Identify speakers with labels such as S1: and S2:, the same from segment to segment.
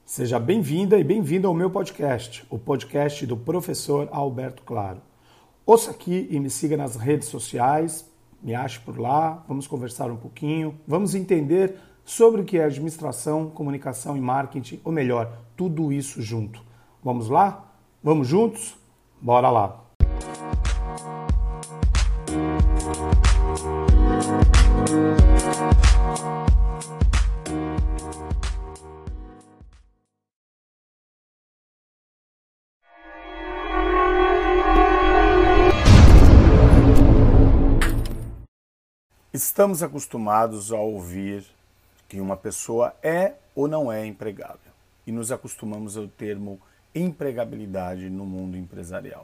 S1: Seja bem-vinda e bem-vindo ao meu podcast, o podcast do professor Alberto Claro. Ouça aqui e me siga nas redes sociais, me ache por lá, vamos conversar um pouquinho, vamos entender sobre o que é administração, comunicação e marketing, ou melhor, tudo isso junto. Vamos lá? Vamos juntos? Bora lá! Estamos acostumados a ouvir que uma pessoa é ou não é empregável e nos acostumamos ao termo empregabilidade no mundo empresarial.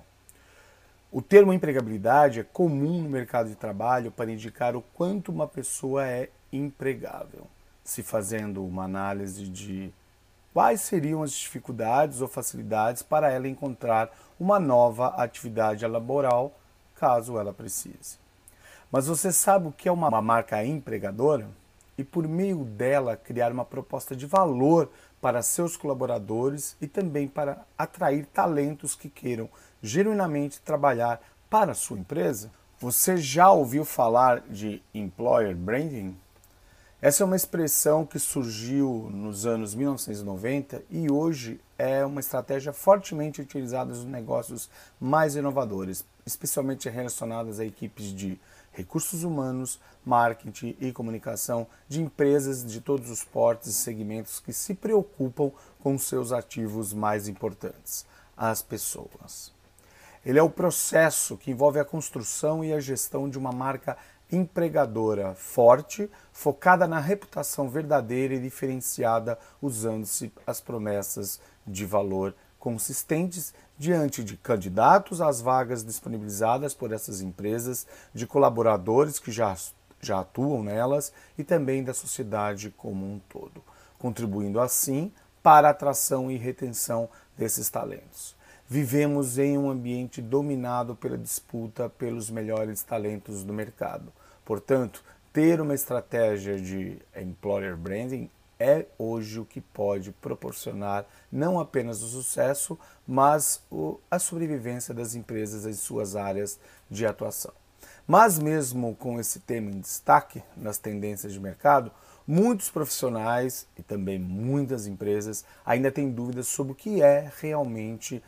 S1: O termo empregabilidade é comum no mercado de trabalho para indicar o quanto uma pessoa é empregável, se fazendo uma análise de quais seriam as dificuldades ou facilidades para ela encontrar uma nova atividade laboral caso ela precise. Mas você sabe o que é uma marca empregadora? E por meio dela criar uma proposta de valor para seus colaboradores e também para atrair talentos que queiram genuinamente trabalhar para a sua empresa? Você já ouviu falar de Employer Branding? Essa é uma expressão que surgiu nos anos 1990 e hoje é uma estratégia fortemente utilizada nos negócios mais inovadores, especialmente relacionadas a equipes de recursos humanos, marketing e comunicação de empresas de todos os portes e segmentos que se preocupam com seus ativos mais importantes, as pessoas. Ele é o processo que envolve a construção e a gestão de uma marca empregadora forte, focada na reputação verdadeira e diferenciada, usando-se as promessas de valor consistentes diante de candidatos às vagas disponibilizadas por essas empresas, de colaboradores que já atuam nelas e também da sociedade como um todo, contribuindo assim para a atração e retenção desses talentos. Vivemos em um ambiente dominado pela disputa pelos melhores talentos do mercado. Portanto, ter uma estratégia de employer branding é hoje o que pode proporcionar não apenas o sucesso, mas a sobrevivência das empresas em suas áreas de atuação. Mas mesmo com esse tema em destaque nas tendências de mercado, muitos profissionais e também muitas empresas ainda têm dúvidas sobre o que é realmente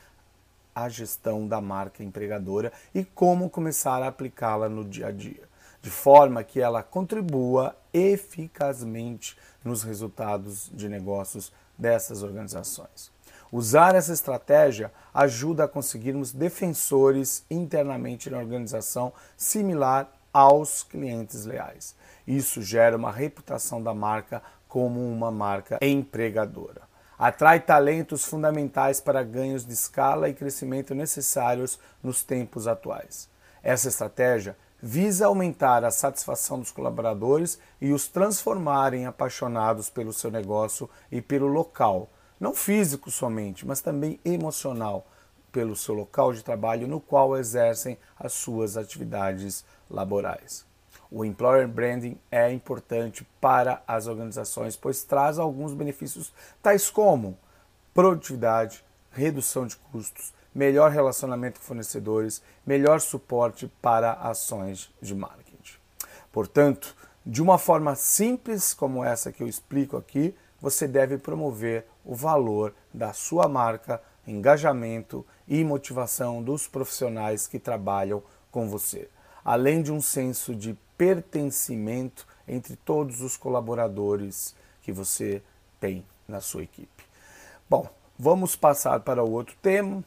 S1: a gestão da marca empregadora e como começar a aplicá-la no dia a dia, de forma que ela contribua eficazmente nos resultados de negócios dessas organizações. Usar essa estratégia ajuda a conseguirmos defensores internamente na organização similar aos clientes leais. Isso gera uma reputação da marca como uma marca empregadora. Atrai talentos fundamentais para ganhos de escala e crescimento necessários nos tempos atuais. Essa estratégia visa aumentar a satisfação dos colaboradores e os transformar em apaixonados pelo seu negócio e pelo local, não físico somente, mas também emocional, pelo seu local de trabalho no qual exercem as suas atividades laborais. O Employer Branding é importante para as organizações, pois traz alguns benefícios, tais como produtividade, redução de custos, melhor relacionamento com fornecedores, melhor suporte para ações de marketing. Portanto, de uma forma simples como essa que eu explico aqui, você deve promover o valor da sua marca, engajamento e motivação dos profissionais que trabalham com você, além de um senso de pertencimento entre todos os colaboradores que você tem na sua equipe. Bom, vamos passar para o outro tema.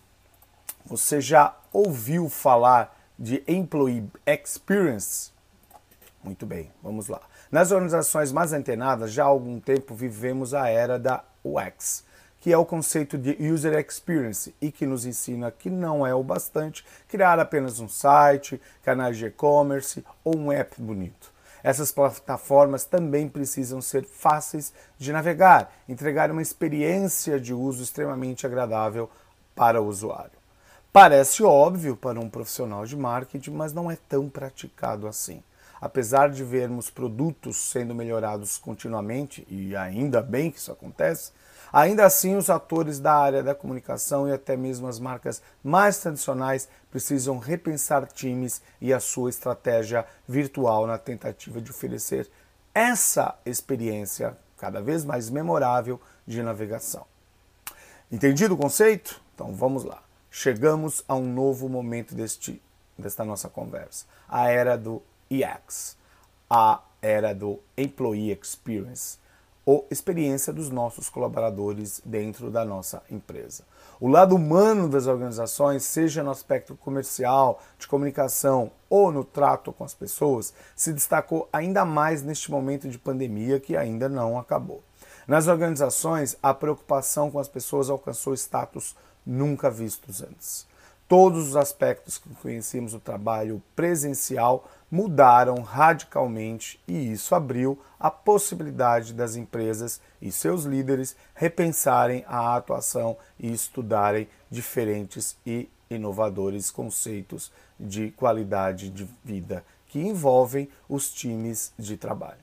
S1: Você já ouviu falar de Employee Experience? Muito bem, vamos lá. Nas organizações mais antenadas, já há algum tempo vivemos a era da UX, que é o conceito de User Experience e que nos ensina que não é o bastante criar apenas um site, canais de e-commerce ou um app bonito. Essas plataformas também precisam ser fáceis de navegar, entregar uma experiência de uso extremamente agradável para o usuário. Parece óbvio para um profissional de marketing, mas não é tão praticado assim. apesar de vermos produtos sendo melhorados continuamente, e ainda bem que isso acontece, ainda assim os atores da área da comunicação e até mesmo as marcas mais tradicionais precisam repensar times e a sua estratégia virtual na tentativa de oferecer essa experiência cada vez mais memorável de navegação. Entendido o conceito? Então vamos lá. Chegamos a um novo momento desta nossa conversa. A era do EX, a era do Employee Experience, ou experiência dos nossos colaboradores dentro da nossa empresa. O lado humano das organizações, seja no aspecto comercial, de comunicação ou no trato com as pessoas, se destacou ainda mais neste momento de pandemia que ainda não acabou. Nas organizações, a preocupação com as pessoas alcançou status nunca vistos antes. Todos os aspectos que conhecíamos do trabalho presencial mudaram radicalmente e isso abriu a possibilidade das empresas e seus líderes repensarem a atuação e estudarem diferentes e inovadores conceitos de qualidade de vida que envolvem os times de trabalho.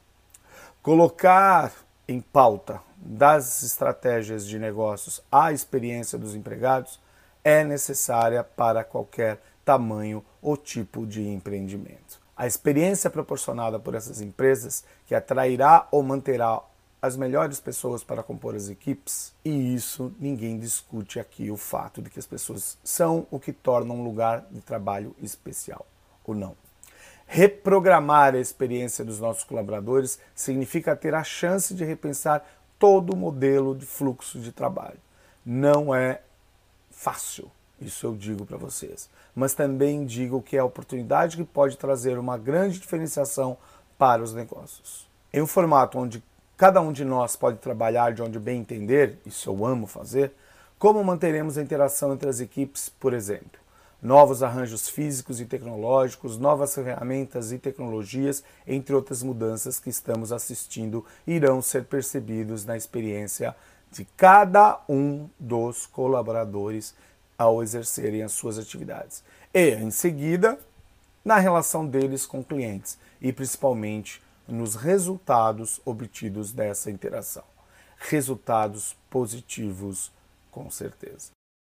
S1: Colocar em pauta das estratégias de negócios a experiência dos empregados é necessária para qualquer tamanho ou tipo de empreendimento. A experiência proporcionada por essas empresas que atrairá ou manterá as melhores pessoas para compor as equipes, e isso ninguém discute aqui, o fato de que as pessoas são o que torna um lugar de trabalho especial, ou não. Reprogramar a experiência dos nossos colaboradores significa ter a chance de repensar todo o modelo de fluxo de trabalho. Não é fácil, isso eu digo para vocês, mas também digo que é a oportunidade que pode trazer uma grande diferenciação para os negócios. Em um formato onde cada um de nós pode trabalhar de onde bem entender, isso eu amo fazer, como manteremos a interação entre as equipes, por exemplo? Novos arranjos físicos e tecnológicos, novas ferramentas e tecnologias, entre outras mudanças que estamos assistindo, irão ser percebidos na experiência de cada um dos colaboradores ao exercerem as suas atividades. E, em seguida, na relação deles com clientes e principalmente nos resultados obtidos dessa interação. Resultados positivos, com certeza.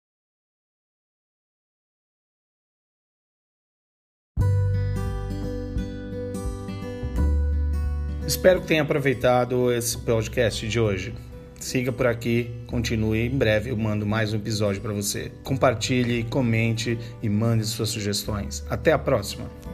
S2: Espero que tenha aproveitado esse podcast de hoje. Siga por aqui, continue. Em breve eu mando mais um episódio para você. Compartilhe, comente e mande suas sugestões. Até a próxima!